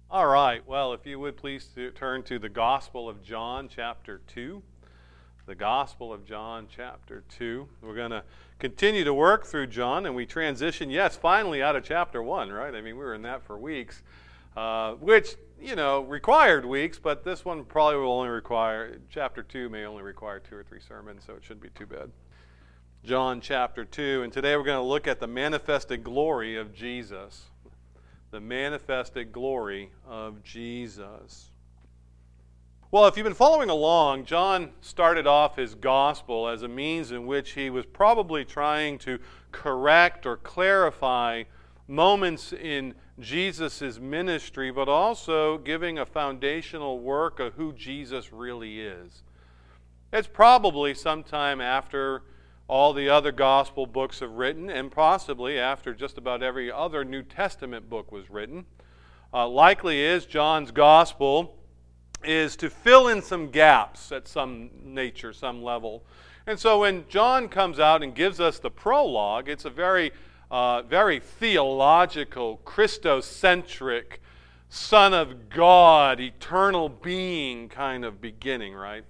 All right, well, if you would please turn to the Gospel of John, chapter 2. The Gospel of John, chapter 2. We're going to continue to work through John, and we transition, yes, finally out of chapter 1, right? I mean, we were in that for weeks, which, required weeks, but this one probably will only require, chapter 2 may only require 2 or 3 sermons, so it shouldn't be too bad. John, chapter 2, and today we're going to look at the manifested glory of Jesus. The manifested glory of Jesus. Well, if you've been following along, John started off his gospel as a means in which he was probably trying to correct or clarify moments in Jesus' ministry, but also giving a foundational work of who Jesus really is. It's probably sometime after all the other gospel books have written, and possibly after just about every other New Testament book was written. Likely is John's gospel is to fill in some gaps at some nature, some level. And so when John comes out and gives us the prologue, it's a very theological, Christocentric, Son of God, eternal being kind of beginning, right?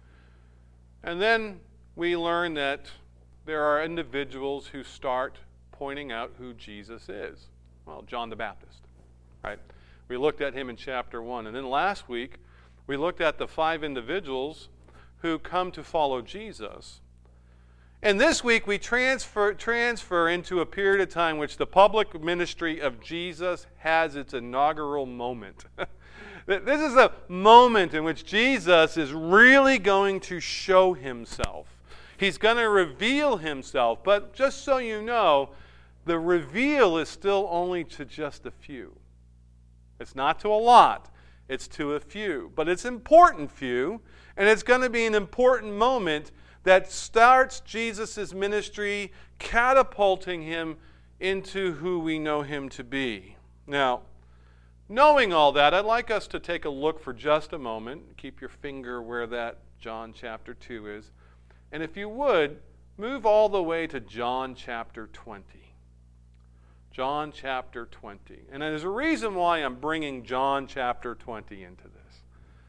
And then we learn that there are individuals who start pointing out who Jesus is. Well, John the Baptist, right? We looked at him in chapter 1. And then last week, we looked at the 5 individuals who come to follow Jesus. And this week, we transfer into a period of time which the public ministry of Jesus has its inaugural moment. This is a moment in which Jesus is really going to show himself. He's going to reveal himself, but just so you know, the reveal is still only to just a few. It's not to a lot, it's to a few. But it's important few, and it's going to be an important moment that starts Jesus' ministry, catapulting him into who we know him to be. Now, knowing all that, I'd like us to take a look for just a moment. Keep your finger where that John chapter 2 is. And if you would, move all the way to John chapter 20. John chapter 20. And there's a reason why I'm bringing John chapter 20 into this.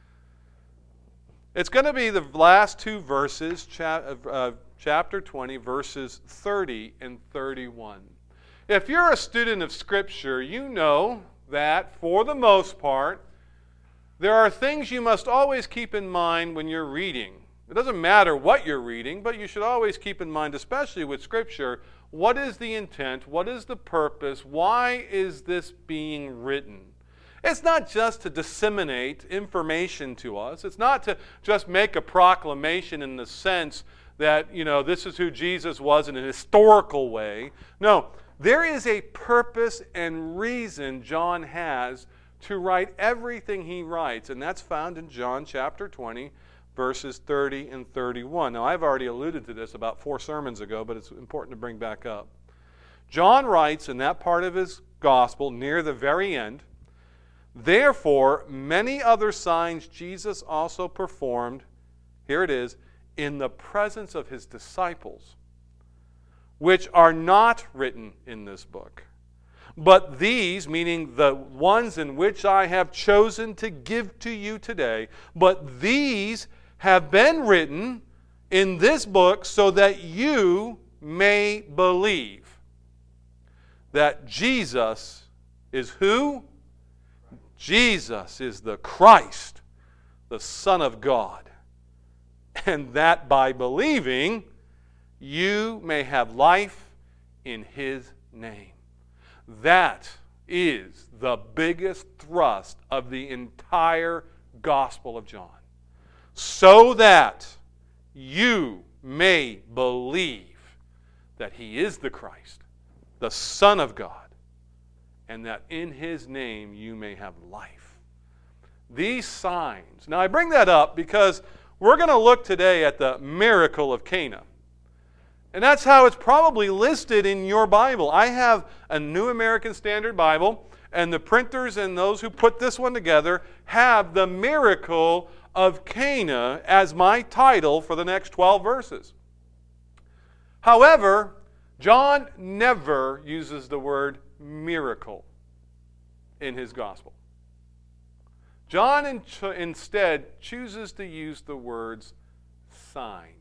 It's going to be the last 2 verses, chapter 20, verses 30 and 31. If you're a student of Scripture, you know that, for the most part, there are things you must always keep in mind when you're reading. It doesn't matter what you're reading, but you should always keep in mind, especially with Scripture, what is the intent, what is the purpose, why is this being written? It's not just to disseminate information to us. It's not to just make a proclamation in the sense that, this is who Jesus was in a historical way. No, there is a purpose and reason John has to write everything he writes, and that's found in John chapter 20, verses 30 and 31. Now, I've already alluded to this about 4 sermons ago, but it's important to bring back up. John writes in that part of his gospel, near the very end, "Therefore, many other signs Jesus also performed," here it is, "in the presence of his disciples, which are not written in this book. But these," meaning the ones in which I have chosen to give to you today, "but these have been written in this book so that you may believe that Jesus is who? Jesus is the Christ, the Son of God, and that by believing you may have life in his name." That is the biggest thrust of the entire Gospel of John. So that you may believe that he is the Christ, the Son of God, and that in his name you may have life. These signs. Now I bring that up because we're going to look today at the miracle of Cana. And that's how it's probably listed in your Bible. I have a New American Standard Bible, and the printers and those who put this one together have the miracle of Cana as my title for the next 12 verses. However, John never uses the word miracle in his gospel. John instead chooses to use the words signs.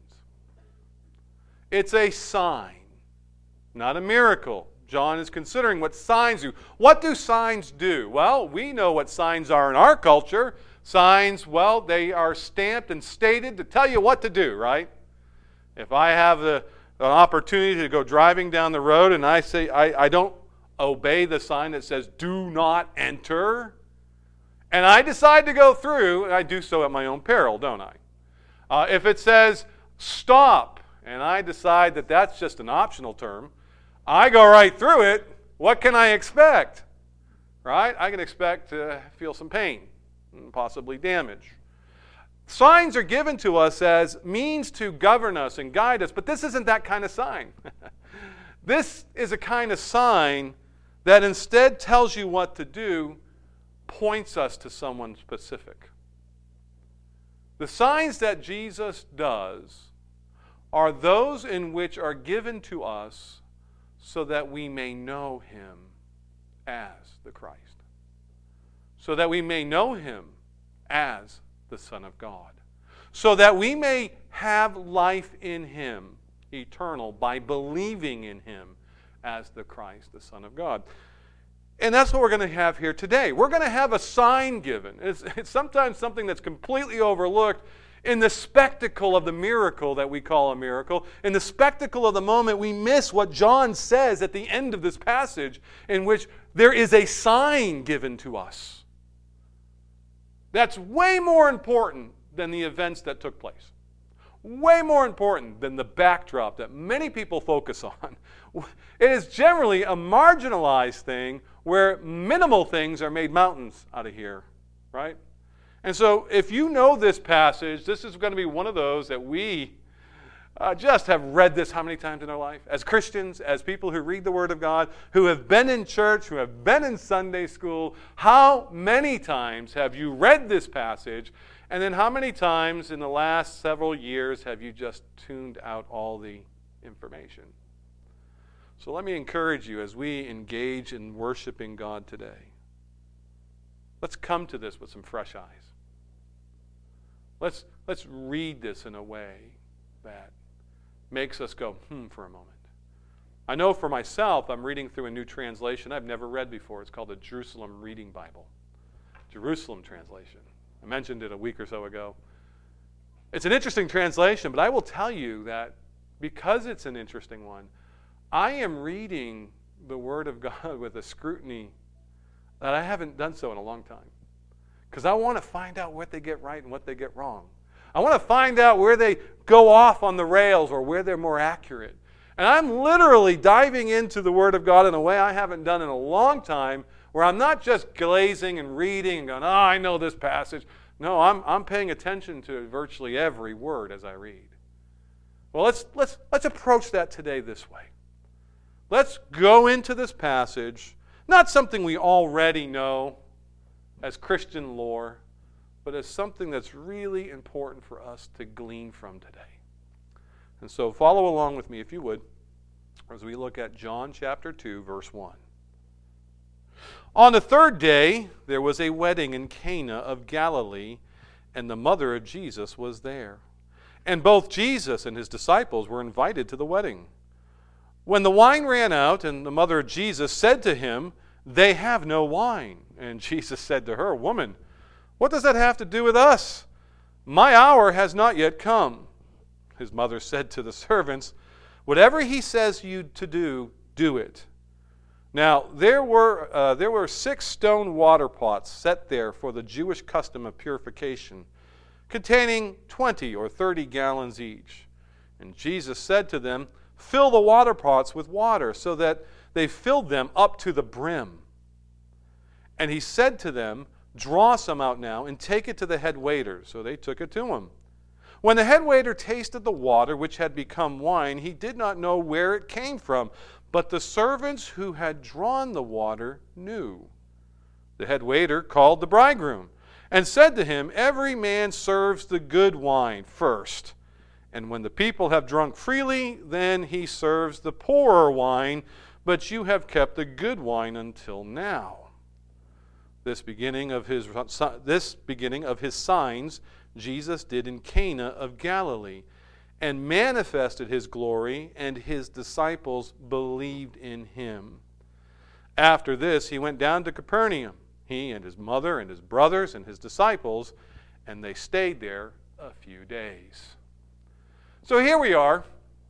It's a sign, not a miracle. John is considering what signs do. What do signs do? Well, we know what signs are in our culture. Signs, well, they are stamped and stated to tell you what to do, right? If I have an opportunity to go driving down the road and I say, I don't obey the sign that says, do not enter, and I decide to go through, I do so at my own peril, don't I? If it says, stop, and I decide that that's just an optional term, I go right through it, what can I expect? Right? I can expect to feel some pain and possibly damage. Signs are given to us as means to govern us and guide us, but this isn't that kind of sign. This is a kind of sign that instead tells you what to do, points us to someone specific. The signs that Jesus does are those in which are given to us so that we may know him as the Christ, so that we may know him as the Son of God, so that we may have life in him, eternal, by believing in him as the Christ, the Son of God. And that's what we're going to have here today. We're going to have a sign given. It's sometimes something that's completely overlooked in the spectacle of the miracle that we call a miracle. In the spectacle of the moment, we miss what John says at the end of this passage, in which there is a sign given to us. That's way more important than the events that took place. Way more important than the backdrop that many people focus on. It is generally a marginalized thing where minimal things are made mountains out of here, right? And so if you know this passage, this is going to be one of those that we just have read this how many times in our life? As Christians, as people who read the Word of God, who have been in church, who have been in Sunday school, how many times have you read this passage? And then how many times in the last several years have you just tuned out all the information? So let me encourage you as we engage in worshiping God today. Let's come to this with some fresh eyes. Let's read this in a way that makes us go, for a moment. I know for myself, I'm reading through a new translation I've never read before. It's called the Jerusalem Reading Bible. Jerusalem translation. I mentioned it a week or so ago. It's an interesting translation, but I will tell you that because it's an interesting one, I am reading the Word of God with a scrutiny that I haven't done so in a long time. Because I want to find out what they get right and what they get wrong. I want to find out where they go off on the rails or where they're more accurate. And I'm literally diving into the Word of God in a way I haven't done in a long time, where I'm not just glazing and reading and going, I know this passage. No, I'm paying attention to virtually every word as I read. Well, let's approach that today this way. Let's go into this passage, not something we already know as Christian lore, but as something that's really important for us to glean from today. And so follow along with me, if you would, as we look at John chapter 2, verse 1. On the third day, there was a wedding in Cana of Galilee, and the mother of Jesus was there. And both Jesus and his disciples were invited to the wedding. When the wine ran out, and the mother of Jesus said to him, "They have no wine." And Jesus said to her, "Woman, what does that have to do with us? My hour has not yet come." His mother said to the servants, "Whatever he says you to do, do it." Now, there were 6 stone water pots set there for the Jewish custom of purification, containing 20 or 30 gallons each. And Jesus said to them, "Fill the water pots with water," so that they filled them up to the brim. And he said to them, "Draw some out now and take it to the head waiter." So they took it to him. When the head waiter tasted the water, which had become wine, he did not know where it came from, but the servants who had drawn the water knew. The head waiter called the bridegroom and said to him, "Every man serves the good wine first, and when the people have drunk freely, then he serves the poorer wine, but you have kept the good wine until now." This beginning of his signs Jesus did in Cana of Galilee, and manifested his glory, and his disciples believed in him. After this, he went down to Capernaum, he and his mother and his brothers and his disciples, and they stayed there a few days. So here we are.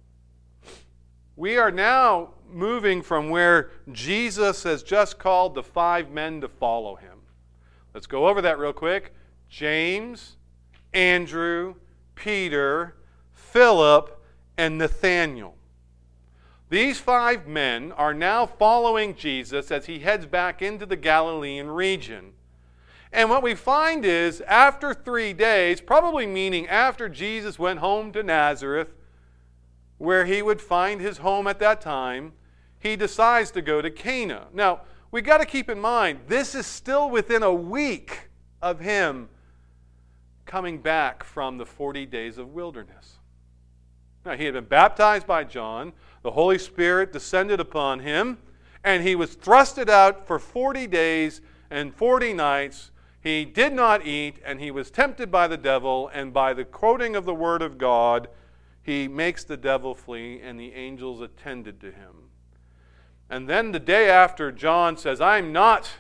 We are now moving from where Jesus has just called the 5 men to follow him. Let's go over that real quick. James, Andrew, Peter, Philip, and Nathanael. These 5 men are now following Jesus as he heads back into the Galilean region. And what we find is, after 3 days, probably meaning after Jesus went home to Nazareth, where he would find his home at that time, he decides to go to Cana. Now, we got to keep in mind, this is still within a week of him coming back from the 40 days of wilderness. Now, he had been baptized by John, the Holy Spirit descended upon him, and he was thrusted out for 40 days and 40 nights. He did not eat, and he was tempted by the devil, and by the quoting of the word of God, he makes the devil flee, and the angels attended to him. And then the day after John says, I am not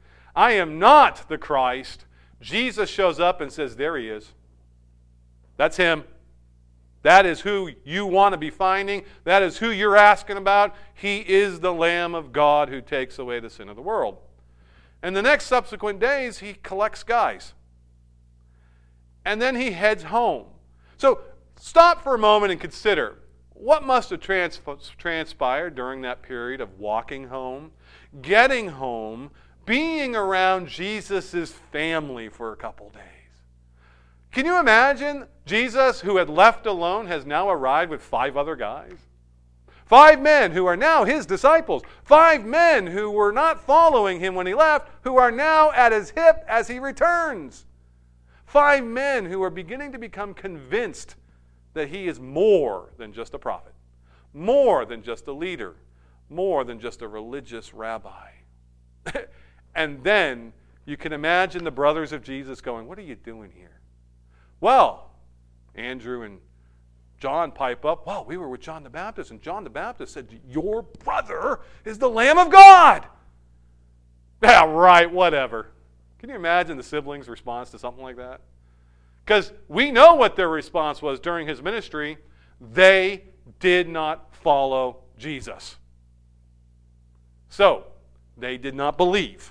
the Christ, Jesus shows up and says, there he is. That's him. That is who you want to be finding. That is who you're asking about. He is the Lamb of God who takes away the sin of the world. And the next subsequent days, he collects guys. And then he heads home. So stop for a moment and consider, what must have transpired during that period of walking home, getting home, being around Jesus' family for a couple days? Can you imagine Jesus, who had left alone, has now arrived with 5 other guys? 5 men who are now his disciples. 5 men who were not following him when he left, who are now at his hip as he returns. 5 men who are beginning to become convinced that he is more than just a prophet, more than just a leader, more than just a religious rabbi. And then you can imagine the brothers of Jesus going, what are you doing here? Well, Andrew and John pipe up, well, we were with John the Baptist, and John the Baptist said, your brother is the Lamb of God. Yeah, right, whatever. Can you imagine the siblings' response to something like that? Because we know what their response was during his ministry. They did not follow Jesus. So, they did not believe.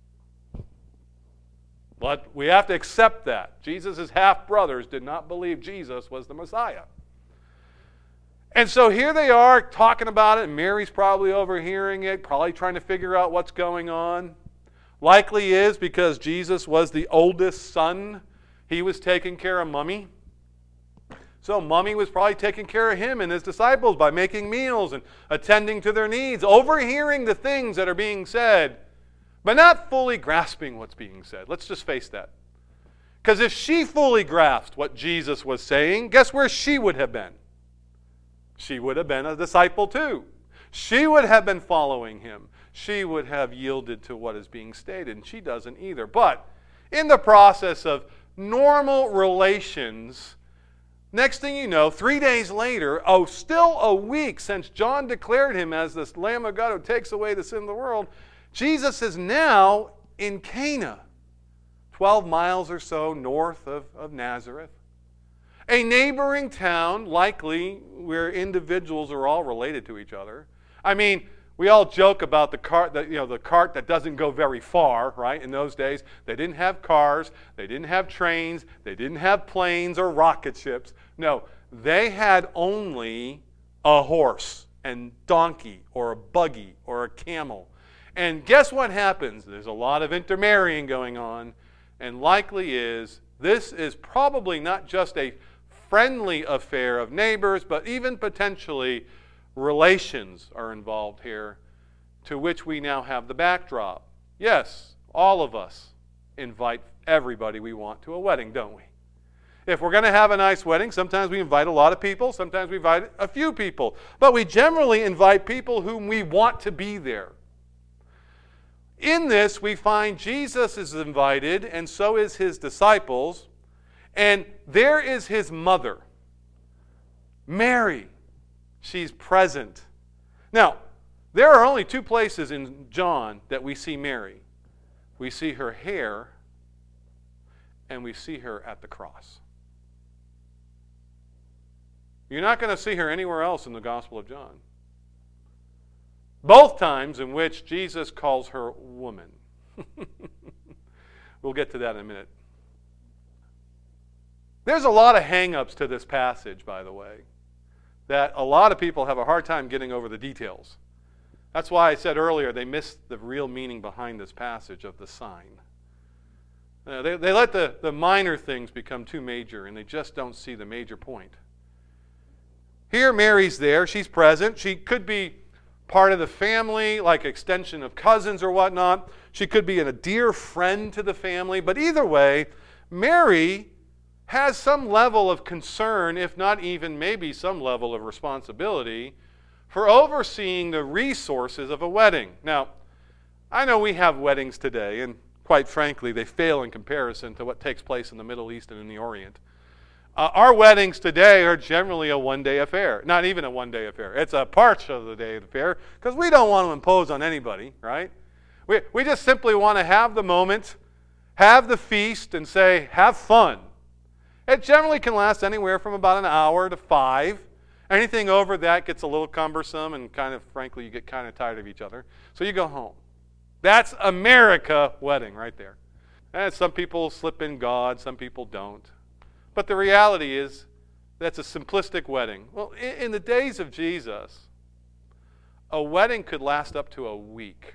But we have to accept that. Jesus' half-brothers did not believe Jesus was the Messiah. And so here they are talking about it, and Mary's probably overhearing it, probably trying to figure out what's going on. Likely is because Jesus was the oldest son. He was taking care of Mummy. So Mummy was probably taking care of him and his disciples by making meals and attending to their needs, overhearing the things that are being said, but not fully grasping what's being said. Let's just face that. Because if she fully grasped what Jesus was saying, guess where she would have been? She would have been a disciple too. She would have been following him. She would have yielded to what is being stated, and she doesn't either. But in the process of normal relations, next thing you know, 3 days later, still a week since John declared him as this Lamb of God who takes away the sin of the world, Jesus is now in Cana, 12 miles or so north of Nazareth. A neighboring town, likely, where individuals are all related to each other. I mean, we all joke about the cart that doesn't go very far, right? In those days, they didn't have cars, they didn't have trains, they didn't have planes or rocket ships. No, they had only a horse and donkey or a buggy or a camel. And guess what happens? There's a lot of intermarrying going on, and likely is this is probably not just a friendly affair of neighbors, but even potentially relations are involved here, to which we now have the backdrop. Yes, all of us invite everybody we want to a wedding, don't we? If we're going to have a nice wedding, sometimes we invite a lot of people, sometimes we invite a few people, but we generally invite people whom we want to be there. In this, we find Jesus is invited, and so is his disciples, and there is his mother, Mary. She's present. Now, there are only two places in John that we see Mary. We see her hair, and we see her at the cross. You're not going to see her anywhere else in the Gospel of John. Both times in which Jesus calls her woman. We'll get to that in a minute. There's a lot of hang-ups to this passage, by the way, that a lot of people have a hard time getting over the details. That's why I said earlier they missed the real meaning behind this passage of the sign. They let the minor things become too major, and they just don't see the major point. Here, Mary's there. She's present. She could be part of the family, like extension of cousins or whatnot. She could be a dear friend to the family. But either way, Mary has some level of concern, if not even maybe some level of responsibility, for overseeing the resources of a wedding. Now, I know we have weddings today, and quite frankly, they fail in comparison to what takes place in the Middle East and in the Orient. Our weddings today are generally a one-day affair. Not even a one-day affair. It's a part of the day affair because we don't want to impose on anybody, right? We just simply want to have the moment, have the feast, and say, have fun. It generally can last anywhere from about an hour to 5. Anything over that gets a little cumbersome and kind of, frankly, you get kind of tired of each other. So you go home. That's America wedding right there. And some people slip in God, some people don't. But the reality is that's a simplistic wedding. Well, in the days of Jesus, a wedding could last up to a week.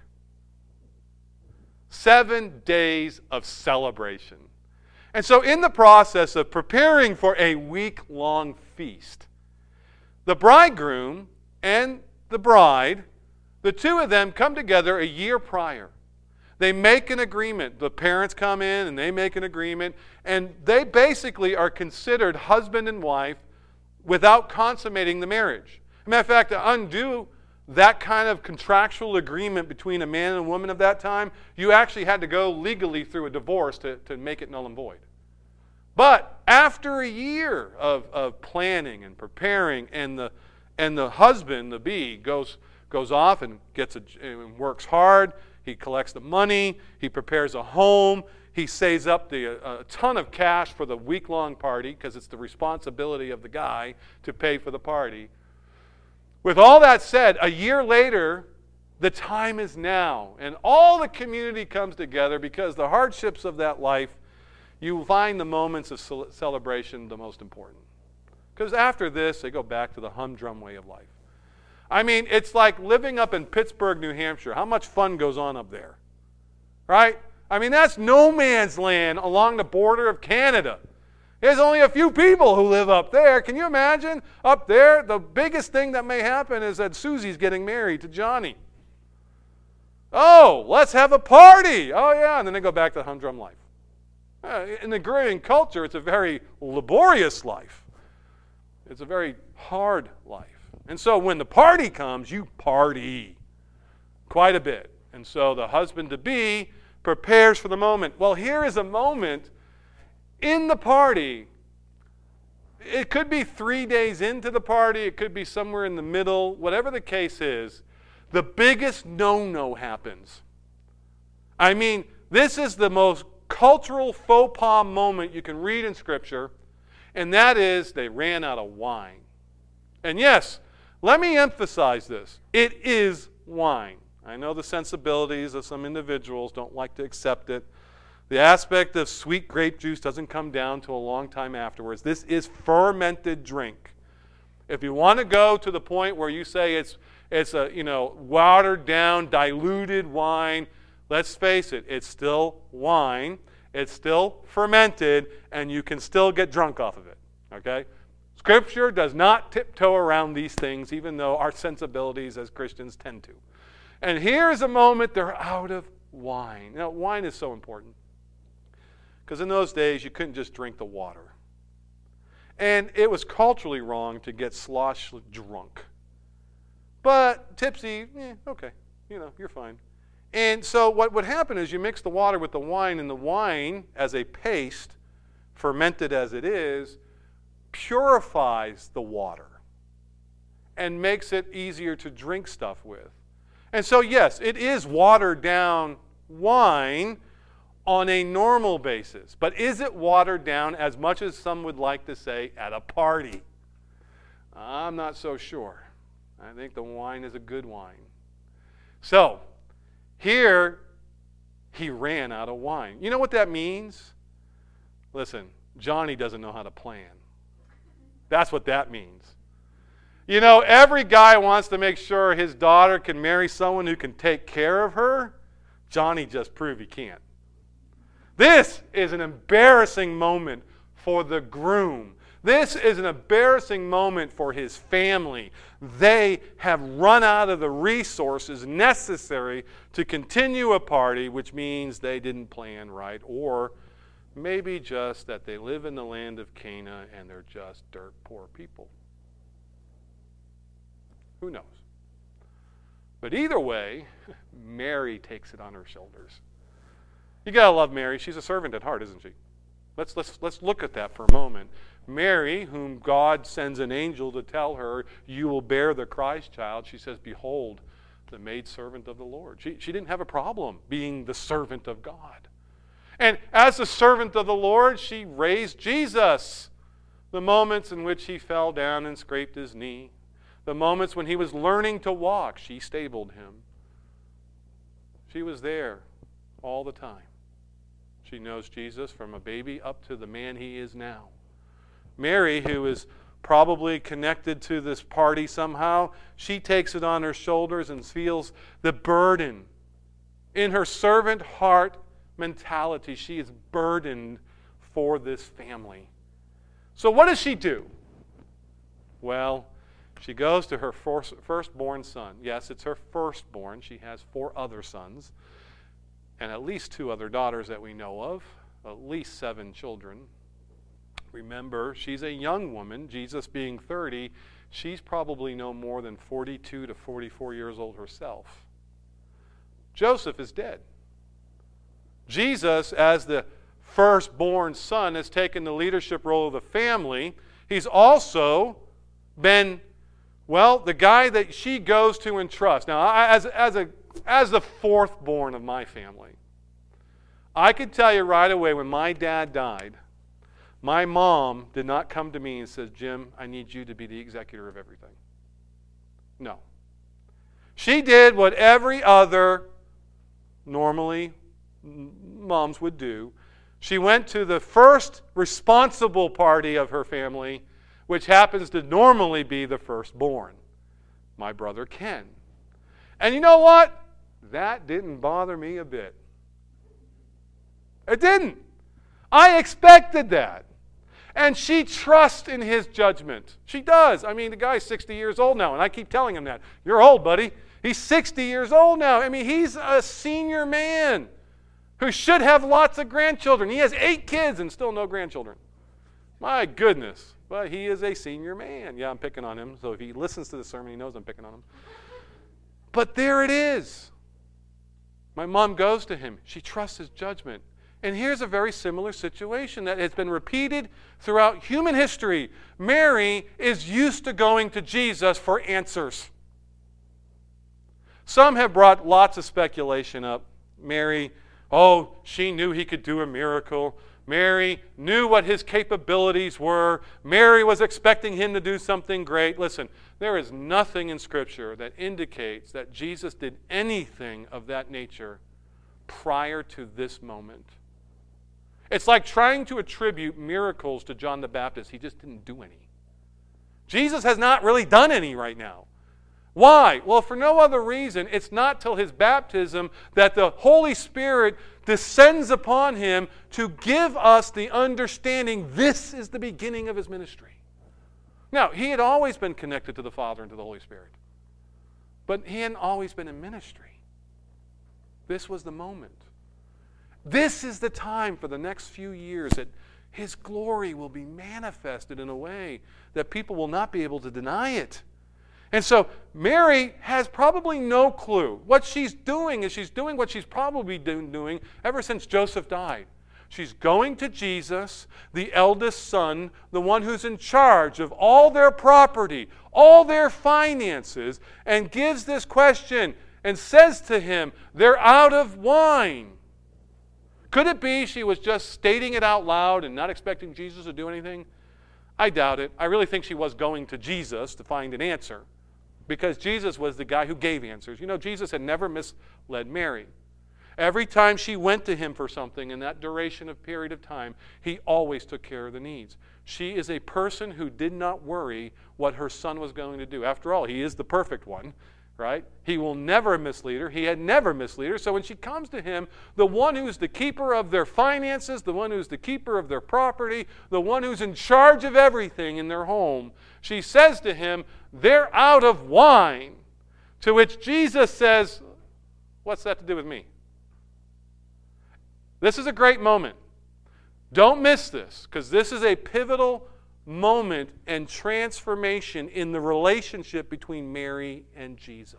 7 days of celebration. And so in the process of preparing for a week-long feast, the bridegroom and the bride, the two of them come together a year prior. They make an agreement. The parents come in and they make an agreement, and they basically are considered husband and wife without consummating the marriage. As a matter of fact, to undo that kind of contractual agreement between a man and a woman of that time, you actually had to go legally through a divorce to make it null and void. But after a year of planning and preparing, and the husband, the be, goes off and and works hard. He collects the money. He prepares a home. He saves up a ton of cash for the week-long party because it's the responsibility of the guy to pay for the party. With all that said, a year later, the time is now. And all the community comes together because the hardships of that life, you find the moments of celebration the most important. Because after this, they go back to the humdrum way of life. I mean, it's like living up in Pittsburgh, New Hampshire. How much fun goes on up there? Right? I mean, that's no man's land along the border of Canada. There's only a few people who live up there. Can you imagine? Up there, the biggest thing that may happen is that Susie's getting married to Johnny. Oh, let's have a party. Oh, yeah. And then they go back to the humdrum life. In the agrarian culture, it's a very laborious life. It's a very hard life. And so when the party comes, you party quite a bit. And so the husband-to-be prepares for the moment. Well, here is a moment in the party. It could be 3 days into the party. It could be somewhere in the middle. Whatever the case is, the biggest no-no happens. I mean, this is the most cultural faux pas moment you can read in Scripture, and that is they ran out of wine. And yes, let me emphasize this. It is wine. I know the sensibilities of some individuals don't like to accept it. The aspect of sweet grape juice doesn't come down to a long time afterwards. This is fermented drink. If you want to go to the point where you say it's a watered down, diluted wine, let's face it, it's still wine. It's still fermented, and you can still get drunk off of it. Okay? Scripture does not tiptoe around these things, even though our sensibilities as Christians tend to. And here's a moment they're out of wine. Now, wine is so important because in those days you couldn't just drink the water. And it was culturally wrong to get slosh drunk. But tipsy, okay, you're fine. And so what would happen is you mix the water with the wine, and the wine, as a paste, fermented as it is, purifies the water and makes it easier to drink stuff with. And so, yes, it is watered down wine on a normal basis. But is it watered down as much as some would like to say at a party? I'm not so sure. I think the wine is a good wine. So, here, he ran out of wine. You know what that means? Listen, Johnny doesn't know how to plan. That's what that means. You know, every guy wants to make sure his daughter can marry someone who can take care of her. Johnny just proved he can't. This is an embarrassing moment for the groom. This is an embarrassing moment for his family. They have run out of the resources necessary to continue a party, which means they didn't plan right, or maybe just that they live in the land of Cana and they're just dirt poor people. Who knows? But either way, Mary takes it on her shoulders. You got to love Mary. She's a servant at heart, isn't she? Let's look at that for a moment. Mary, whom God sends an angel to tell her, you will bear the Christ child, she says, behold, the maidservant of the Lord. She didn't have a problem being the servant of God. And as the servant of the Lord, she raised Jesus. The moments in which he fell down and scraped his knee, the moments when he was learning to walk, she stabled him. She was there all the time. She knows Jesus from a baby up to the man he is now. Mary, who is probably connected to this party somehow, she takes it on her shoulders and feels the burden. In her servant heart mentality, she is burdened for this family. So what does she do? Well, she goes to her firstborn son. Yes, it's her firstborn. She has 4 other sons and at least 2 other daughters that we know of, at least 7 children. Remember, she's a young woman, Jesus being 30. She's probably no more than 42 to 44 years old herself. Joseph is dead. Jesus, as the firstborn son, has taken the leadership role of the family. He's also been, well, the guy that she goes to and trusts. Now, as the 4th born of my family, I could tell you right away when my dad died, my mom did not come to me and says, Jim, I need you to be the executor of everything. No. She did what every other, normally, moms would do. She went to the first responsible party of her family, which happens to normally be the firstborn, my brother Ken. And you know what? That didn't bother me a bit. It didn't. I expected that. And she trusts in his judgment. She does. I mean, the guy's 60 years old now, and I keep telling him that. You're old, buddy. He's 60 years old now. I mean, he's a senior man who should have lots of grandchildren. He has 8 kids and still no grandchildren. My goodness. But he is a senior man. Yeah, I'm picking on him. So if he listens to the sermon, he knows I'm picking on him. But there it is. My mom goes to him. She trusts his judgment. And here's a very similar situation that has been repeated throughout human history. Mary is used to going to Jesus for answers. Some have brought lots of speculation up. Mary, she knew he could do a miracle. Mary knew what his capabilities were. Mary was expecting him to do something great. Listen, there is nothing in Scripture that indicates that Jesus did anything of that nature prior to this moment. It's like trying to attribute miracles to John the Baptist. He just didn't do any. Jesus has not really done any right now. Why? Well, for no other reason, it's not till his baptism that the Holy Spirit descends upon him to give us the understanding this is the beginning of his ministry. Now, he had always been connected to the Father and to the Holy Spirit, but he hadn't always been in ministry. This was the moment. This is the time for the next few years that his glory will be manifested in a way that people will not be able to deny it. And so Mary has probably no clue. What she's doing is she's doing what she's probably been doing ever since Joseph died. She's going to Jesus, the eldest son, the one who's in charge of all their property, all their finances, and gives this question and says to him, they're out of wine. Could it be she was just stating it out loud and not expecting Jesus to do anything? I doubt it. I really think she was going to Jesus to find an answer, because Jesus was the guy who gave answers. You know, Jesus had never misled Mary. Every time she went to him for something in that duration of period of time, he always took care of the needs. She is a person who did not worry what her son was going to do. After all, he is the perfect one, right? He will never mislead her. He had never misled her. So when she comes to him, the one who's the keeper of their finances, the one who's the keeper of their property, the one who's in charge of everything in their home, she says to him, they're out of wine. To which Jesus says, what's that to do with me? This is a great moment. Don't miss this, because this is a pivotal moment and transformation in the relationship between Mary and Jesus.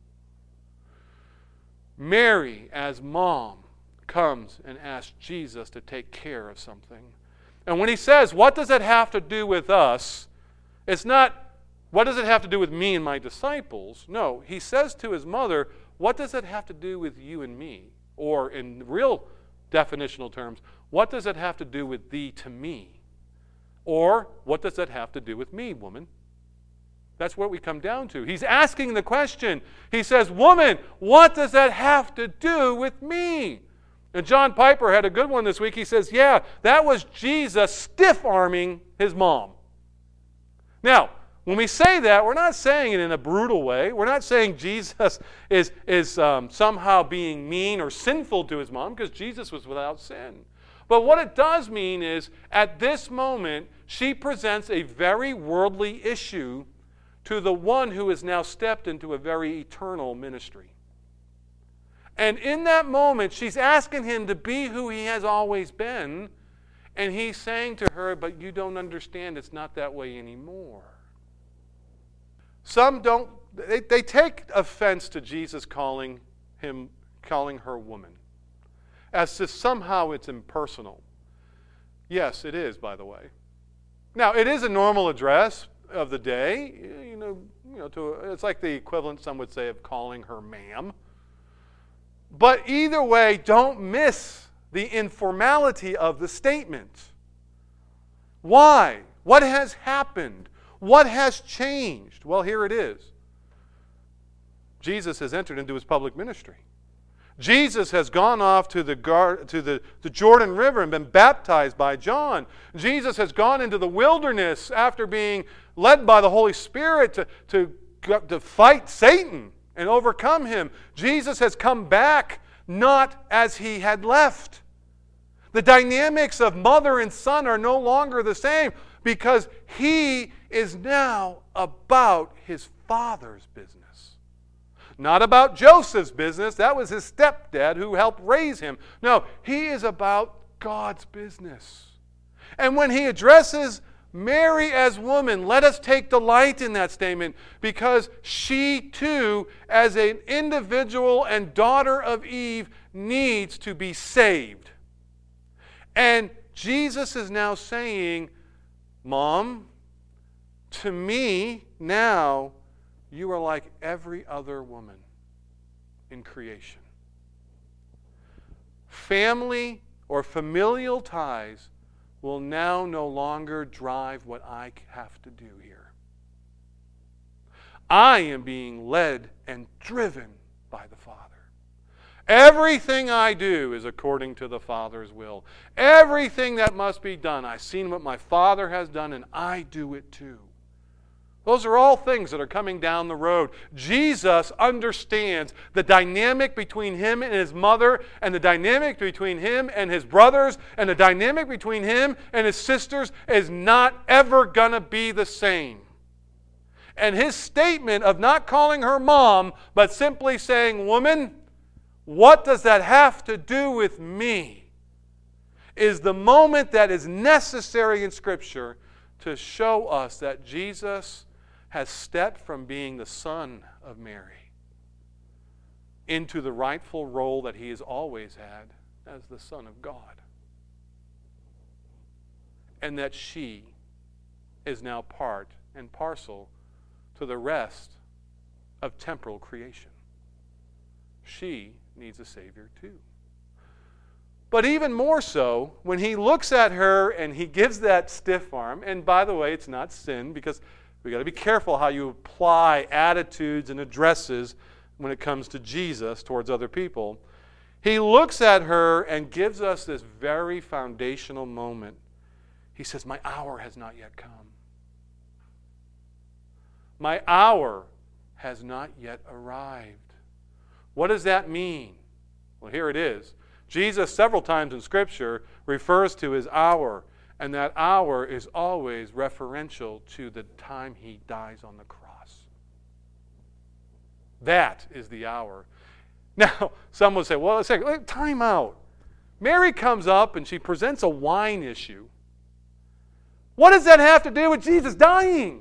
Mary, as mom, comes and asks Jesus to take care of something. And when he says, what does it have to do with us? It's not, what does it have to do with me and my disciples? No, he says to his mother, what does it have to do with you and me? Or in real definitional terms, what does it have to do with thee to me? Or what does that have to do with me, woman? That's what we come down to. He's asking the question. He says, woman, what does that have to do with me? And John Piper had a good one this week. He says, yeah, that was Jesus stiff-arming his mom. Now, when we say that, we're not saying it in a brutal way. We're not saying Jesus is somehow being mean or sinful to his mom, because Jesus was without sin. But what it does mean is, at this moment, she presents a very worldly issue to the one who has now stepped into a very eternal ministry. And in that moment, she's asking him to be who he has always been, and he's saying to her, but you don't understand, it's not that way anymore. Some don't, they take offense to Jesus calling her woman, as if somehow it's impersonal. Yes, it is, by the way. Now, it is a normal address of the day. It's like the equivalent, some would say, of calling her ma'am. But either way, don't miss the informality of the statement. Why? What has happened? What has changed? Well, here it is. Jesus has entered into his public ministry. Jesus has gone off to the Jordan River and been baptized by John. Jesus has gone into the wilderness after being led by the Holy Spirit to fight Satan and overcome him. Jesus has come back not as he had left. The dynamics of mother and son are no longer the same, because he is now about his Father's business. Not about Joseph's business. That was his stepdad who helped raise him. No, he is about God's business. And when he addresses Mary as woman, let us take delight in that statement, because she too, as an individual and daughter of Eve, needs to be saved. And Jesus is now saying, Mom, to me now, you are like every other woman in creation. Family or familial ties will now no longer drive what I have to do here. I am being led and driven by the Father. Everything I do is according to the Father's will. Everything that must be done, I've seen what my Father has done, and I do it too. Those are all things that are coming down the road. Jesus understands the dynamic between him and his mother, and the dynamic between him and his brothers, and the dynamic between him and his sisters is not ever going to be the same. And his statement of not calling her mom, but simply saying, woman, what does that have to do with me, is the moment that is necessary in Scripture to show us that Jesus has stepped from being the son of Mary into the rightful role that he has always had as the Son of God. And that she is now part and parcel to the rest of temporal creation. She needs a Savior too. But even more so, when he looks at her and he gives that stiff arm, and by the way, it's not sin, because we've got to be careful how you apply attitudes and addresses when it comes to Jesus towards other people. He looks at her and gives us this very foundational moment. He says, my hour has not yet come. My hour has not yet arrived. What does that mean? Well, here it is. Jesus, several times in Scripture, refers to his hour, and that hour is always referential to the time he dies on the cross. That is the hour. Now, some would say, well, let's take time out. Mary comes up and she presents a wine issue. What does that have to do with Jesus dying?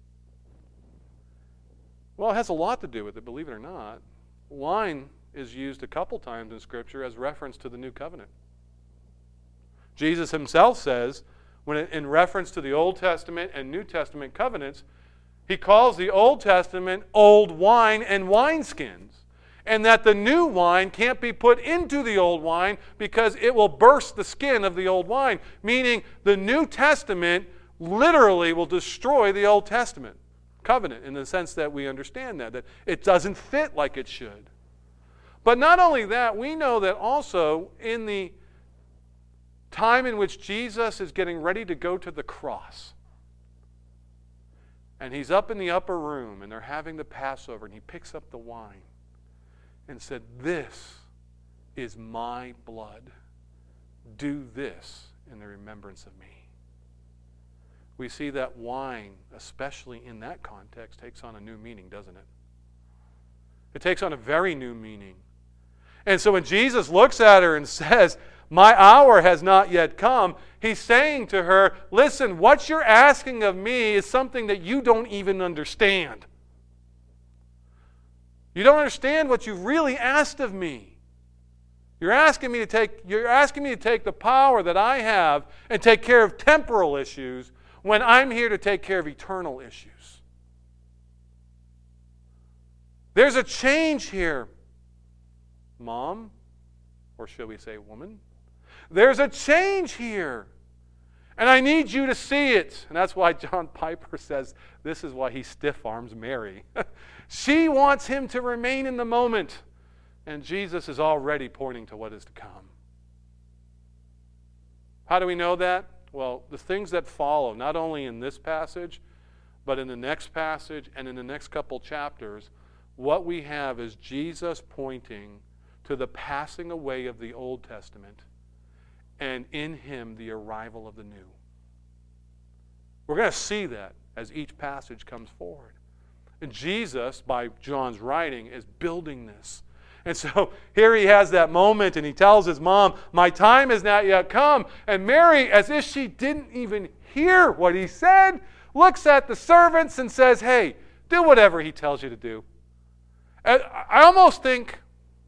Well, it has a lot to do with it, believe it or not. Wine is used a couple times in Scripture as reference to the New Covenant. Jesus himself says, in reference to the Old Testament and New Testament covenants, he calls the Old Testament old wine and wineskins, and that the new wine can't be put into the old wine because it will burst the skin of the old wine, meaning the New Testament literally will destroy the Old Testament covenant in the sense that we understand that it doesn't fit like it should. But not only that, we know that also in the time in which Jesus is getting ready to go to the cross, and he's up in the upper room, and they're having the Passover, and he picks up the wine and said, this is my blood. Do this in the remembrance of me. We see that wine, especially in that context, takes on a new meaning, doesn't it? It takes on a very new meaning. And so when Jesus looks at her and says, my hour has not yet come, he's saying to her, listen, what you're asking of me is something that you don't even understand. You don't understand what you've really asked of me. You're asking me to take the power that I have and take care of temporal issues when I'm here to take care of eternal issues. There's a change here, Mom, or shall we say woman? There's a change here. And I need you to see it. And that's why John Piper says this is why he stiff-arms Mary. She wants him to remain in the moment. And Jesus is already pointing to what is to come. How do we know that? Well, the things that follow, not only in this passage, but in the next passage and in the next couple chapters, what we have is Jesus pointing to the passing away of the Old Testament, and in him the arrival of the new. We're going to see that as each passage comes forward. And Jesus, by John's writing, is building this. And so here he has that moment, and he tells his mom, my time has not yet come. And Mary, as if she didn't even hear what he said, looks at the servants and says, hey, do whatever he tells you to do. And I almost think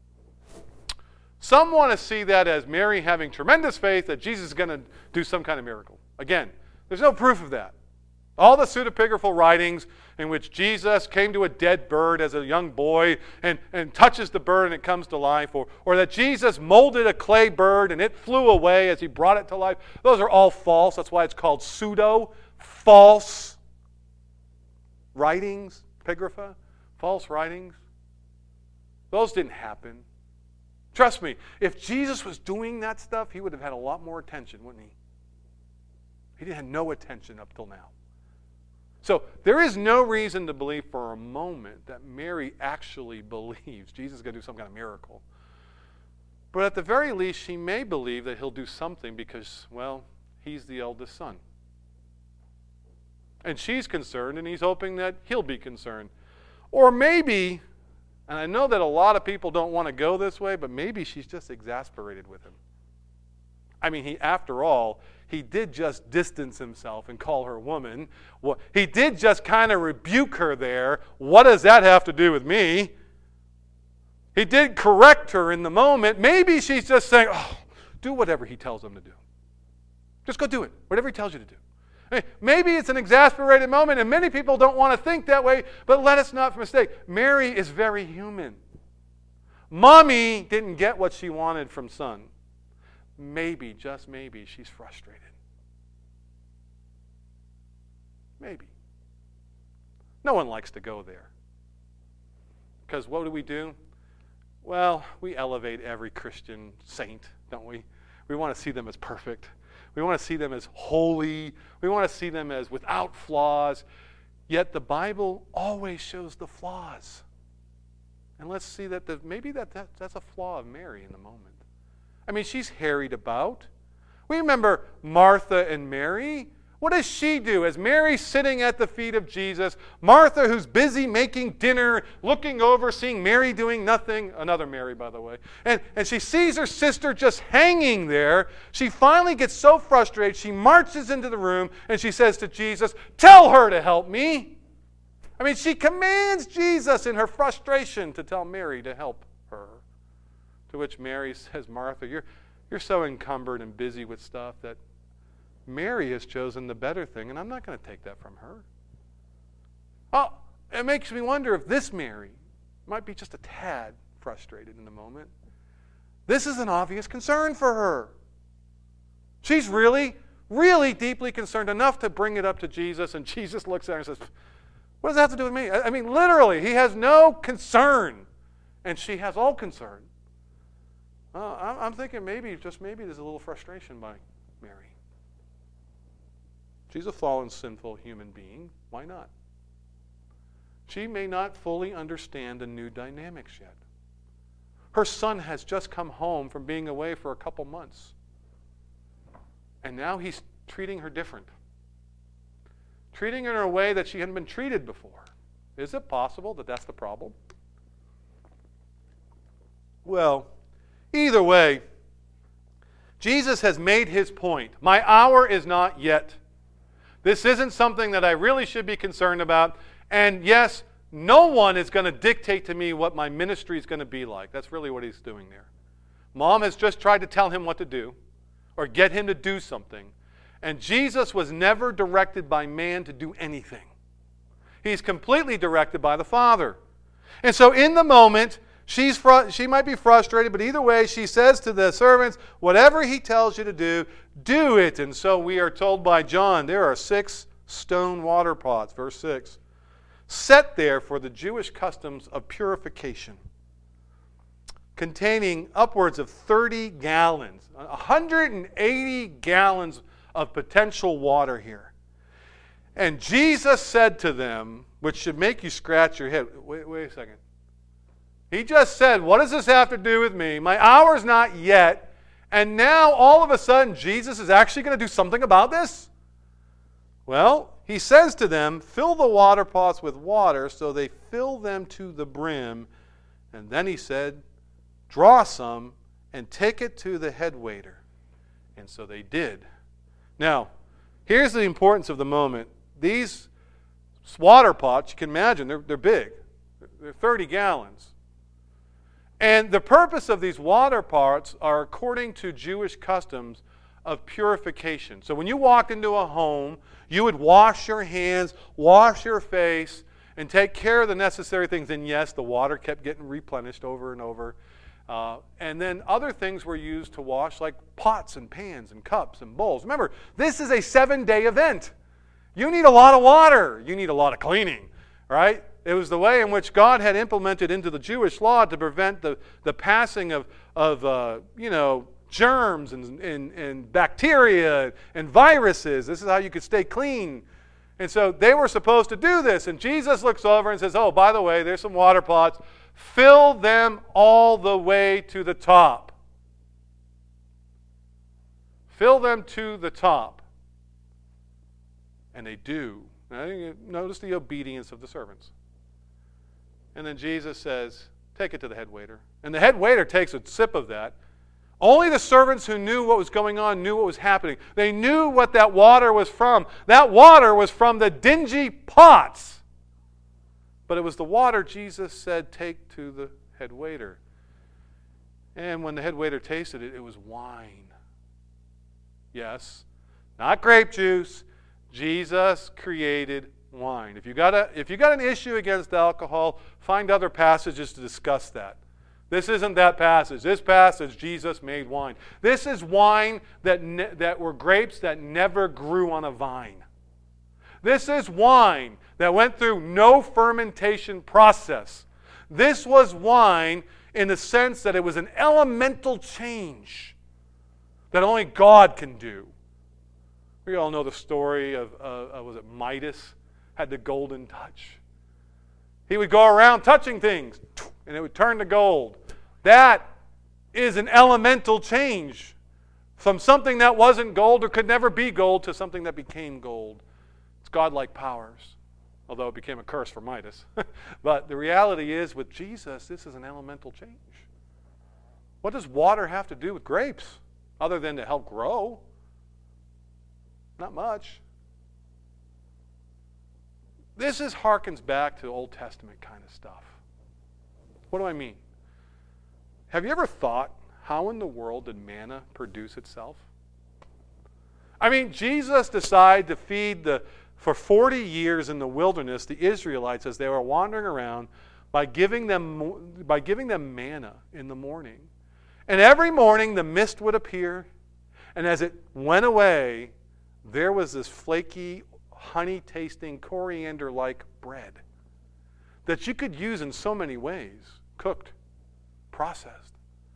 some want to see that as Mary having tremendous faith that Jesus is going to do some kind of miracle. Again, there's no proof of that. All the pseudepigraphal writings in which Jesus came to a dead bird as a young boy and touches the bird and it comes to life, or that Jesus molded a clay bird and it flew away as he brought it to life, those are all false. That's why it's called pseudo-false writings, pigrapha, false writings. Those didn't happen. Trust me, if Jesus was doing that stuff, he would have had a lot more attention, wouldn't he? He didn't have no attention up till now. So there is no reason to believe for a moment that Mary actually believes Jesus is going to do some kind of miracle. But at the very least, she may believe that he'll do something because, well, he's the eldest son. And she's concerned, and he's hoping that he'll be concerned. Or maybe, and I know that a lot of people don't want to go this way, but maybe she's just exasperated with him. I mean, after all, he did just distance himself and call her woman. Well, he did just kind of rebuke her there. What does that have to do with me? He did correct her in the moment. Maybe she's just saying, oh, do whatever he tells them to do. Just go do it, whatever he tells you to do. Maybe it's an exasperated moment, and many people don't want to think that way, but let us not mistake. Mary is very human. Mommy didn't get what she wanted from son. Maybe, just maybe, she's frustrated. Maybe. No one likes to go there. Because what do? Well, we elevate every Christian saint, don't we? We want to see them as perfect. We want to see them as holy. We want to see them as without flaws. Yet the Bible always shows the flaws. And let's see that maybe that's a flaw of Mary in the moment. I mean, she's harried about. We remember Martha and Mary. What does she do? As Mary's sitting at the feet of Jesus, Martha, who's busy making dinner, looking over, seeing Mary doing nothing, another Mary, by the way, and she sees her sister just hanging there. She finally gets so frustrated, she marches into the room, and she says to Jesus, tell her to help me. I mean, she commands Jesus in her frustration to tell Mary to help her. To which Mary says, Martha, you're so encumbered and busy with stuff that Mary has chosen the better thing, and I'm not going to take that from her. Oh, it makes me wonder if this Mary might be just a tad frustrated in the moment. This is an obvious concern for her. She's really, really deeply concerned enough to bring it up to Jesus, and Jesus looks at her and says, what does that have to do with me? I mean, literally, he has no concern, and she has all concern. I'm thinking maybe there's a little frustration by Mary. She's a fallen, sinful human being. Why not? She may not fully understand the new dynamics yet. Her son has just come home from being away for a couple months. And now he's treating her different. Treating her in a way that she hadn't been treated before. Is it possible that that's the problem? Well, either way, Jesus has made his point. My hour is not yet. This isn't something that I really should be concerned about. And yes, no one is going to dictate to me what my ministry is going to be like. That's really what he's doing there. Mom has just tried to tell him what to do or get him to do something. And Jesus was never directed by man to do anything. He's completely directed by the Father. And so in the moment, she might be frustrated, but either way, she says to the servants, whatever he tells you to do it. And so we are told by John, there are 6 stone water pots, verse 6, set there for the Jewish customs of purification, containing upwards of 30 gallons, 180 gallons of potential water here. And Jesus said to them, which should make you scratch your head, wait a second. He just said, what does this have to do with me? My hour's not yet. And now, all of a sudden, Jesus is actually going to do something about this? Well, he says to them, fill the water pots with water, so they fill them to the brim. And then he said, draw some and take it to the head waiter. And so they did. Now, here's the importance of the moment. These water pots, you can imagine, they're big. They're 30 gallons. And the purpose of these water pots are according to Jewish customs of purification. So when you walked into a home, you would wash your hands, wash your face, and take care of the necessary things. And yes, the water kept getting replenished over and over. And then other things were used to wash, like pots and pans and cups and bowls. Remember, this is a 7-day event. You need a lot of water. You need a lot of cleaning, right? It was the way in which God had implemented into the Jewish law to prevent the passing of germs and bacteria and viruses. This is how you could stay clean. And so they were supposed to do this. And Jesus looks over and says, oh, by the way, there's some water pots. Fill them all the way to the top. Fill them to the top. And they do. Now, notice the obedience of the servants. And then Jesus says, take it to the head waiter. And the head waiter takes a sip of that. Only the servants who knew what was going on knew what was happening. They knew what that water was from. That water was from the dingy pots. But it was the water Jesus said, take to the head waiter. And when the head waiter tasted it, it was wine. Yes, not grape juice. Jesus created wine. If you got an issue against alcohol, find other passages to discuss that. This isn't that passage. This passage, Jesus made wine. This is wine that were grapes that never grew on a vine. This is wine that went through no fermentation process. This was wine in the sense that it was an elemental change that only God can do. We all know the story of, was it Midas? Had the golden touch. He would go around touching things, and it would turn to gold. That is an elemental change from something that wasn't gold or could never be gold to something that became gold. It's godlike powers, although it became a curse for Midas. But the reality is, with Jesus, this is an elemental change. What does water have to do with grapes other than to help grow? Not much. This harkens back to Old Testament kind of stuff. What do I mean? Have you ever thought, how in the world did manna produce itself? I mean, Jesus decided to feed for 40 years in the wilderness the Israelites as they were wandering around by giving them manna in the morning. And every morning the mist would appear, and as it went away, there was this flaky, honey-tasting, coriander-like bread that you could use in so many ways. Cooked, processed.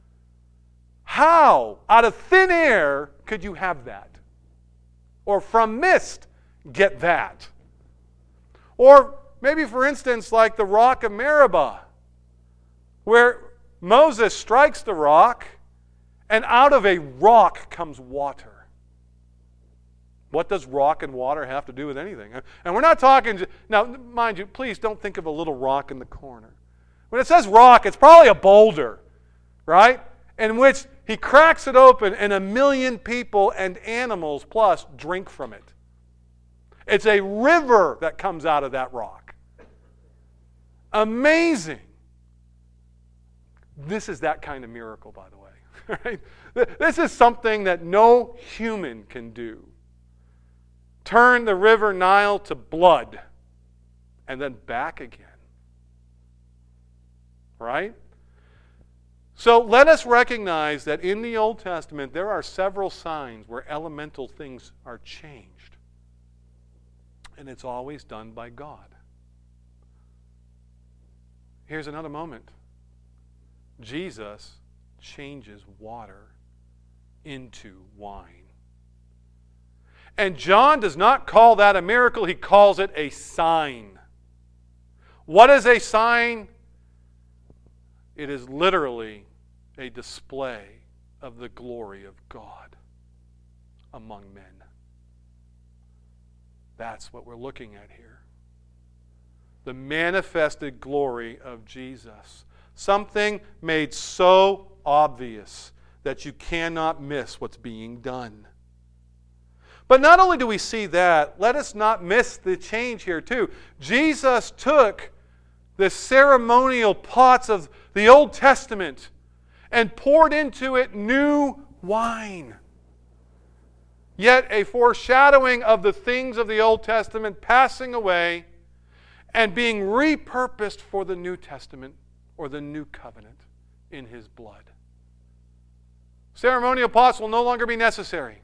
How, out of thin air, could you have that? Or from mist, get that? Or maybe, for instance, like the rock of Meribah, where Moses strikes the rock, and out of a rock comes water. What does rock and water have to do with anything? And we're not talking, now mind you, please don't think of a little rock in the corner. When it says rock, it's probably a boulder, right? In which he cracks it open and 1 million people and animals plus drink from it. It's a river that comes out of that rock. Amazing. This is that kind of miracle, by the way. Right? This is something that no human can do. Turn the river Nile to blood and then back again. Right? So let us recognize that in the Old Testament there are several signs where elemental things are changed. And it's always done by God. Here's another moment. Jesus changes water into wine. And John does not call that a miracle, he calls it a sign. What is a sign? It is literally a display of the glory of God among men. That's what we're looking at here. The manifested glory of Jesus. Something made so obvious that you cannot miss what's being done. But not only do we see that, let us not miss the change here too. Jesus took the ceremonial pots of the Old Testament and poured into it new wine. Yet a foreshadowing of the things of the Old Testament passing away and being repurposed for the New Testament or the New Covenant in His blood. Ceremonial pots will no longer be necessary.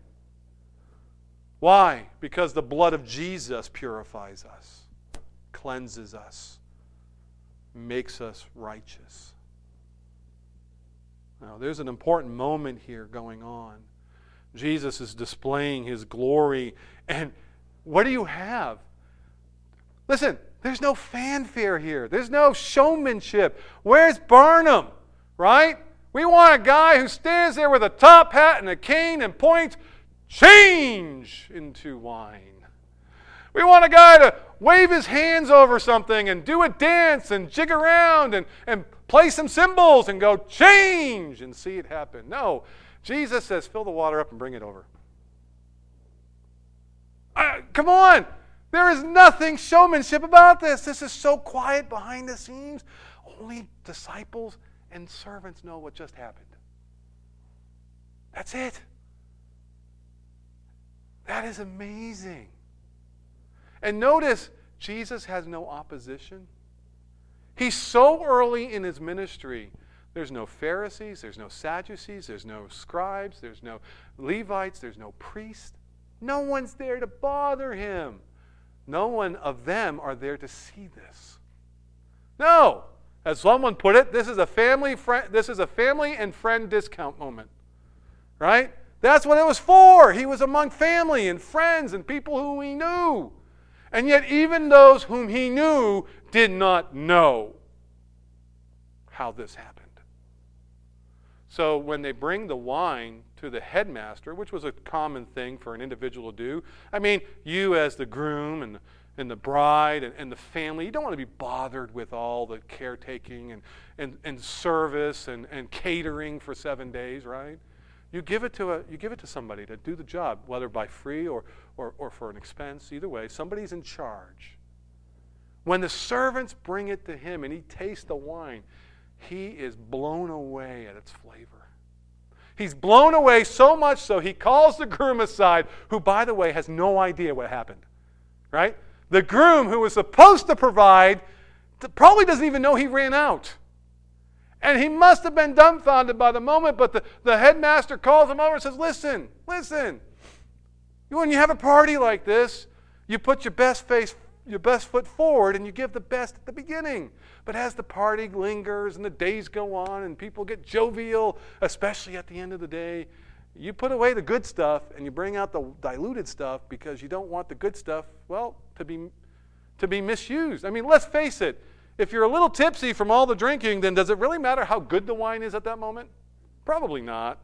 Why? Because the blood of Jesus purifies us, cleanses us, makes us righteous. Now, there's an important moment here going on. Jesus is displaying His glory, and what do you have? Listen, there's no fanfare here. There's no showmanship. Where's Barnum, right? We want a guy who stands there with a top hat and a cane and points change into wine. We want a guy to wave his hands over something and do a dance and jig around and play some cymbals and go change and see it happen. No, Jesus says, fill the water up and bring it over. Come on! There is nothing showmanship about this. This is so quiet behind the scenes. Only disciples and servants know what just happened. That's it. That is amazing. And notice, Jesus has no opposition. He's so early in his ministry. There's no Pharisees, there's no Sadducees, there's no scribes, there's no Levites, there's no priests. No one's there to bother him. No one of them are there to see this. No, as someone put it, this is a family and friend discount moment. Right? That's what it was for. He was among family and friends and people who he knew. And yet even those whom he knew did not know how this happened. So when they bring the wine to the headmaster, which was a common thing for an individual to do, I mean, you as the groom and the bride and the family, you don't want to be bothered with all the caretaking and service and catering for 7 days, right? You give it to somebody to do the job, whether by free or for an expense. Either way, somebody's in charge. When the servants bring it to him and he tastes the wine, he is blown away at its flavor. He's blown away so much so he calls the groom aside, who, by the way, has no idea what happened. Right? The groom who was supposed to provide probably doesn't even know he ran out. And he must have been dumbfounded by the moment, but the headmaster calls him over and says, listen, when you have a party like this, you put your best foot forward and you give the best at the beginning. But as the party lingers and the days go on and people get jovial, especially at the end of the day, you put away the good stuff and you bring out the diluted stuff because you don't want the good stuff, well, to be misused. I mean, let's face it. If you're a little tipsy from all the drinking, then does it really matter how good the wine is at that moment? Probably not.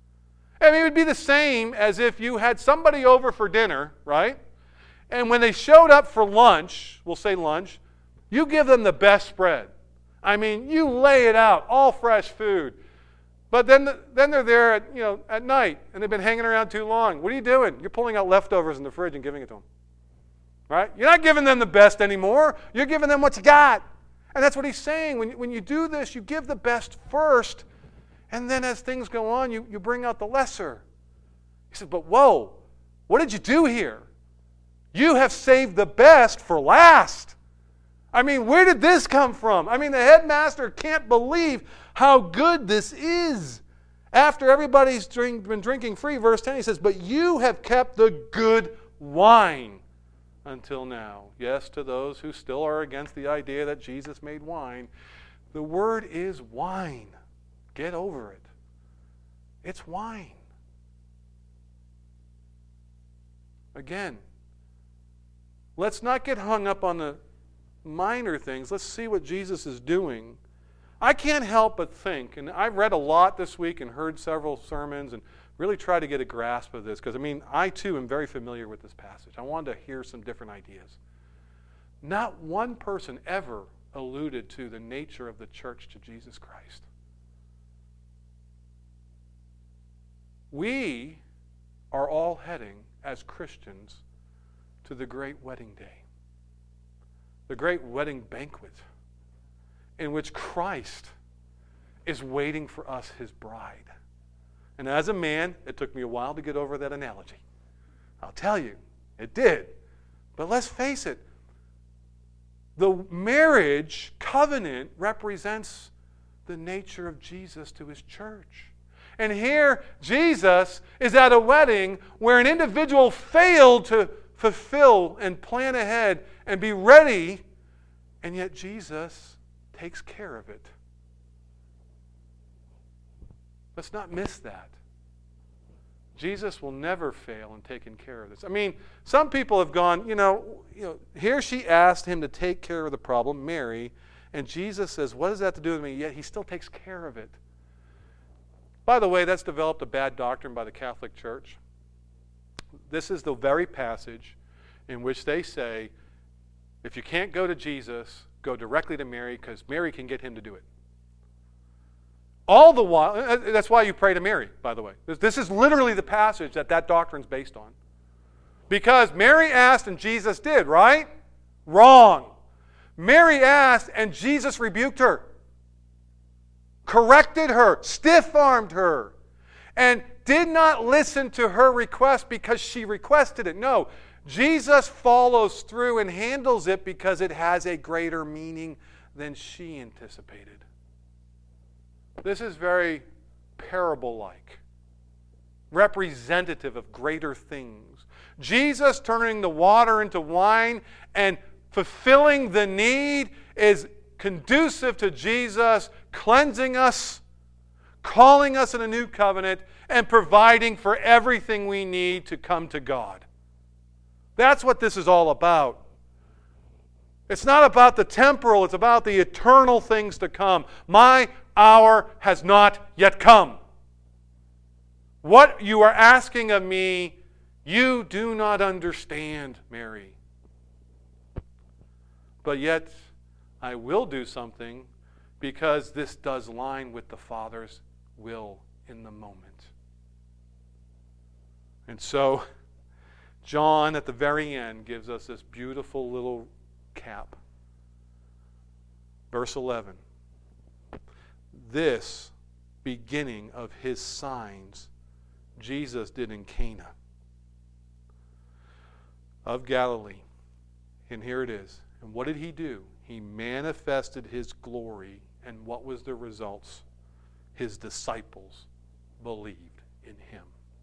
I mean, it would be the same as if you had somebody over for dinner, right? And when they showed up for lunch, we'll say lunch, you give them the best spread. I mean, you lay it out, all fresh food. But then they're there at night, and they've been hanging around too long. What are you doing? You're pulling out leftovers in the fridge and giving it to them. Right? You're not giving them the best anymore. You're giving them what you got. And that's what he's saying. When you do this, you give the best first, and then as things go on, you bring out the lesser. He said, but whoa, what did you do here? You have saved the best for last. I mean, where did this come from? I mean, the headmaster can't believe how good this is. After everybody's been drinking free, verse 10, he says, but you have kept the good wine until now. Yes, to those who still are against the idea that Jesus made wine, the word is wine. Get over it. It's wine. Again, let's not get hung up on the minor things. Let's see what Jesus is doing. I can't help but think, and I've read a lot this week and heard several sermons and really try to get a grasp of this, because I too am very familiar with this passage. I wanted to hear some different ideas. Not one person ever alluded to the nature of the church to Jesus Christ. We are all heading as Christians to the great wedding day, the great wedding banquet in which Christ is waiting for us, his bride. And as a man, it took me a while to get over that analogy. I'll tell you, it did. But let's face it, the marriage covenant represents the nature of Jesus to his church. And here, Jesus is at a wedding where an individual failed to fulfill and plan ahead and be ready, and yet Jesus takes care of it. Let's not miss that. Jesus will never fail in taking care of this. I mean, some people have gone, here she asked him to take care of the problem, Mary, and Jesus says, what does that have to do with me? Yet he still takes care of it. By the way, that's developed a bad doctrine by the Catholic Church. This is the very passage in which they say, if you can't go to Jesus, go directly to Mary, because Mary can get him to do it. All the while, that's why you pray to Mary, by the way. This is literally the passage that doctrine's based on. Because Mary asked and Jesus did, right? Wrong. Mary asked and Jesus rebuked her, corrected her, stiff-armed her, and did not listen to her request because she requested it. No, Jesus follows through and handles it because it has a greater meaning than she anticipated. This is very parable-like, representative of greater things. Jesus turning the water into wine and fulfilling the need is conducive to Jesus cleansing us, calling us in a new covenant, and providing for everything we need to come to God. That's what this is all about. It's not about the temporal, it's about the eternal things to come. My hour has not yet come. What you are asking of me, you do not understand, Mary. But yet, I will do something because this does line with the Father's will in the moment. And so, John at the very end gives us this beautiful little cap. Verse 11. This beginning of his signs Jesus did in Cana of Galilee. And here it is. And what did he do? He manifested his glory. And what was the results? His disciples believed in him.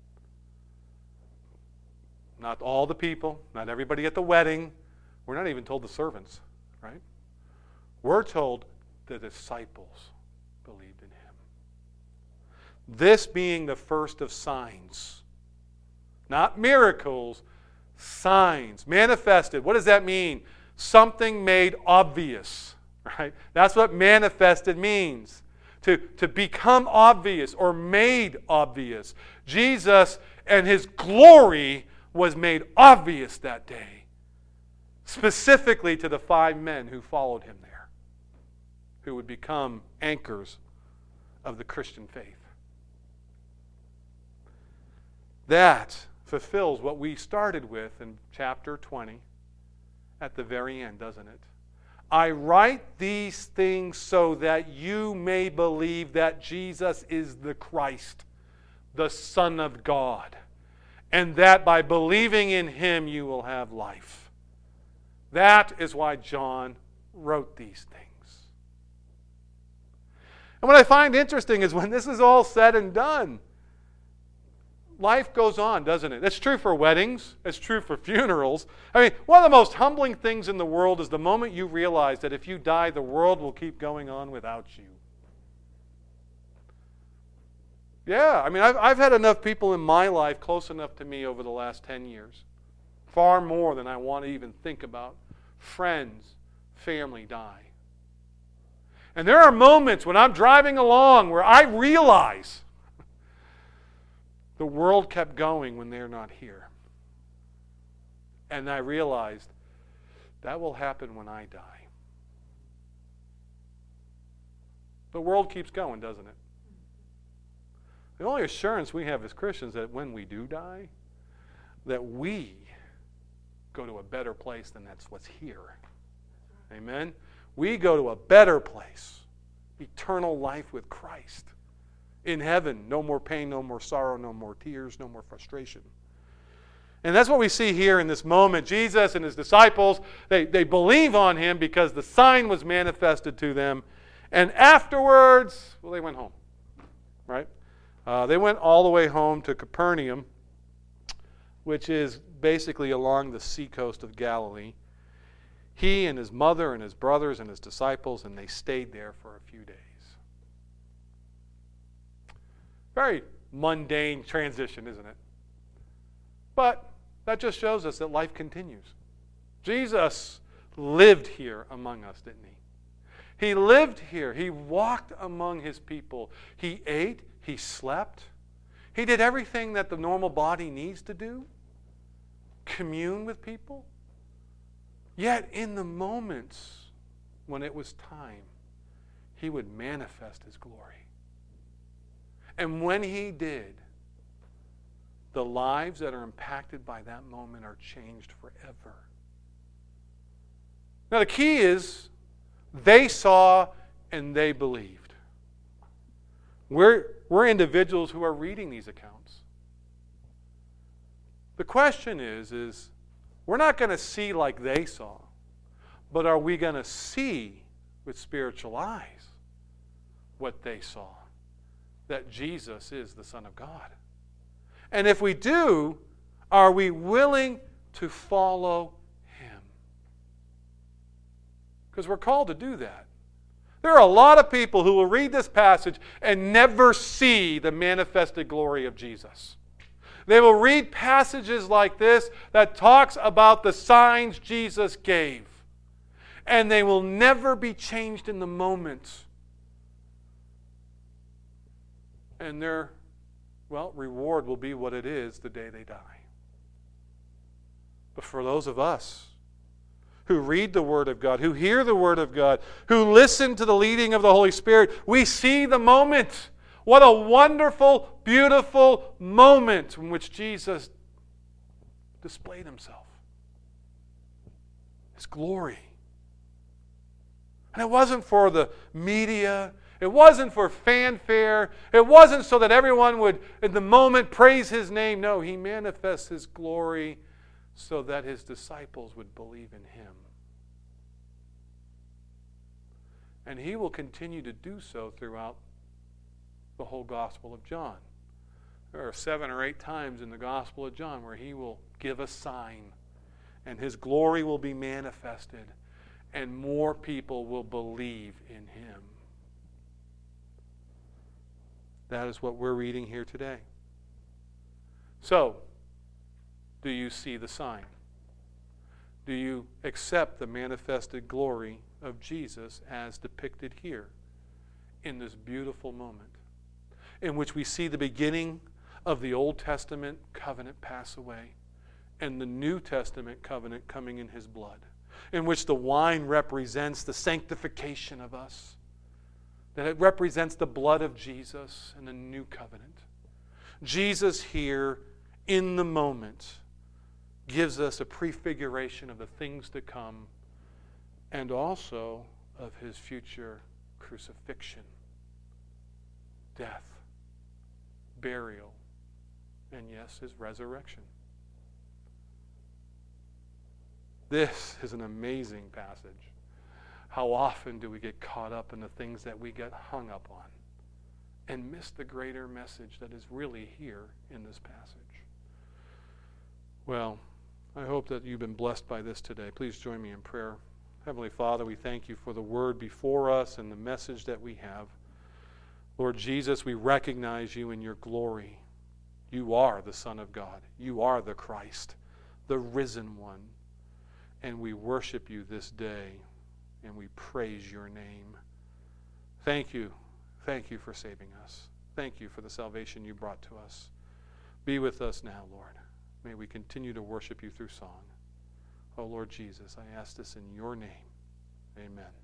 Not all the people, not everybody at the wedding. We're not even told the servants, right? We're told the disciples believed in him. This being the first of signs. Not miracles, signs. Manifested. What does that mean? Something made obvious, right? That's what manifested means. To become obvious or made obvious. Jesus and his glory was made obvious that day. Specifically to the 5 men who followed him there. Who would become anchors of the Christian faith. That fulfills what we started with in chapter 20 at the very end, doesn't it? I write these things so that you may believe that Jesus is the Christ, the Son of God, and that by believing in him you will have life. That is why John wrote these things. And what I find interesting is when this is all said and done, life goes on, doesn't it? It's true for weddings. It's true for funerals. I mean, one of the most humbling things in the world is the moment you realize that if you die, the world will keep going on without you. Yeah, I mean, I've had enough people in my life close enough to me over the last 10 years. Far more than I want to even think about. Friends, family die. And there are moments when I'm driving along where I realize the world kept going when they're not here. And I realized that will happen when I die. The world keeps going, doesn't it? The only assurance we have as Christians that when we do die, that we go to a better place than that's what's here. Amen? We go to a better place. Eternal life with Christ. In heaven, no more pain, no more sorrow, no more tears, no more frustration. And that's what we see here in this moment. Jesus and his disciples, they believe on him because the sign was manifested to them. And afterwards, well, they went home. Right? They went all the way home to Capernaum, which is basically along the seacoast of Galilee. He and his mother and his brothers and his disciples, and they stayed there for a few days. Very mundane transition, isn't it? But that just shows us that life continues. Jesus lived here among us, didn't he? He lived here. He walked among his people. He ate. He slept. He did everything that the normal body needs to do. Commune with people. Yet in the moments when it was time, he would manifest his glory. And when he did, the lives that are impacted by that moment are changed forever. Now the key is, they saw and they believed. We're individuals who are reading these accounts. The question is we're not going to see like they saw, but are we going to see with spiritual eyes what they saw? That Jesus is the Son of God. And if we do, are we willing to follow him? Because we're called to do that. There are a lot of people who will read this passage and never see the manifested glory of Jesus. They will read passages like this that talks about the signs Jesus gave, and they will never be changed in the moment. And their, reward will be what it is the day they die. But for those of us who read the Word of God, who hear the Word of God, who listen to the leading of the Holy Spirit, we see the moment. What a wonderful, beautiful moment in which Jesus displayed himself. His glory. And it wasn't for the media. It wasn't for fanfare. It wasn't so that everyone would, in the moment, praise his name. No, he manifests his glory so that his disciples would believe in him. And he will continue to do so throughout the whole Gospel of John. There are 7 or 8 times in the Gospel of John where he will give a sign and his glory will be manifested and more people will believe in him. That is what we're reading here today. So, do you see the sign? Do you accept the manifested glory of Jesus as depicted here in this beautiful moment, in which we see the beginning of the Old Testament covenant pass away and the New Testament covenant coming in his blood, in which the wine represents the sanctification of us, that it represents the blood of Jesus and the new covenant. Jesus here in the moment gives us a prefiguration of the things to come and also of his future crucifixion, death, burial, and yes, his resurrection. This is an amazing passage. How often do we get caught up in the things that we get hung up on and miss the greater message that is really here in this passage? Well, I hope that you've been blessed by this today. Please join me in prayer. Heavenly Father, we thank you for the word before us and the message that we have. Lord Jesus, we recognize you in your glory. You are the Son of God. You are the Christ, the risen one. And we worship you this day, and we praise your name. Thank you. Thank you for saving us. Thank you for the salvation you brought to us. Be with us now, Lord. May we continue to worship you through song. Oh, Lord Jesus, I ask this in your name. Amen.